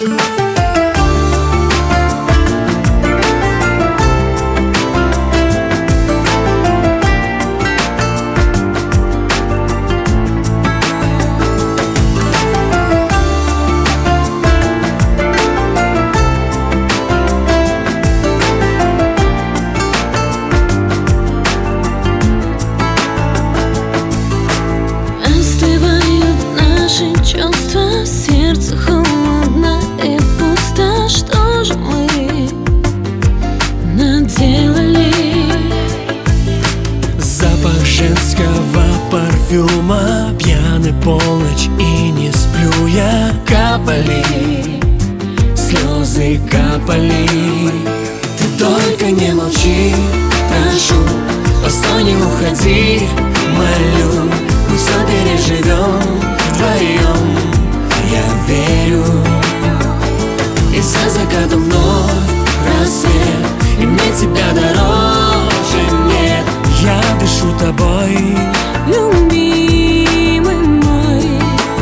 Чувства, сердце холодно и пусто. Что же мы наделали? Запах женского парфюма, пьяный полночь и не сплю я. Капали, слезы капали. Ты только не молчи, прошу, постой, не уходи, молю. Мы все переживем вдвоем, я верю. И за закатом вновь рассвет, и мне тебя дороже нет. Я дышу тобой, любимый мой.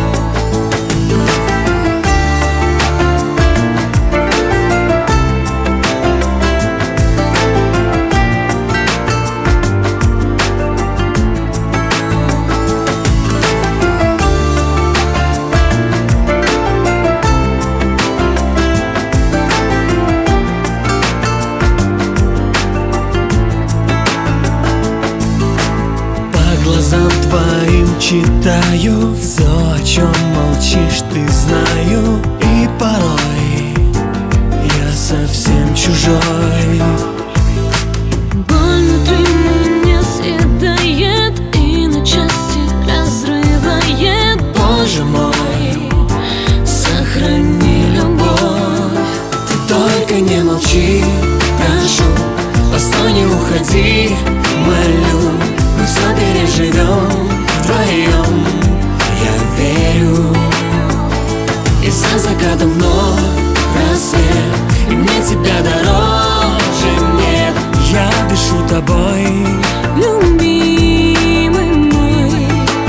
Глазам твоим читаю все, о чем молчишь, ты знаю. И порой я совсем чужой. Боль внутри меня съедает и на части разрывает. Боже мой, сохрани любовь. Ты только не молчи, прошу, постой, не уходи, молю. Мы все переживем вдвоем, я верю. И за закатом вновь рассвет, и мне тебя дороже нет. Я дышу тобой, любимый мой.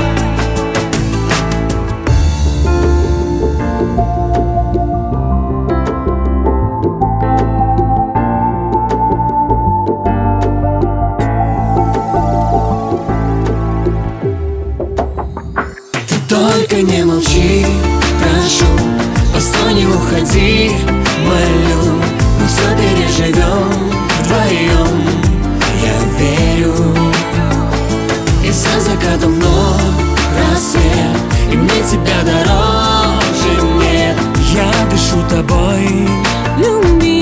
только не молчи, прошу, постой, не уходи, молю. Мы все переживем вдвоем, я верю. И за закатом вновь рассвет, и мне тебя дороже нет. Я дышу тобой, Люби.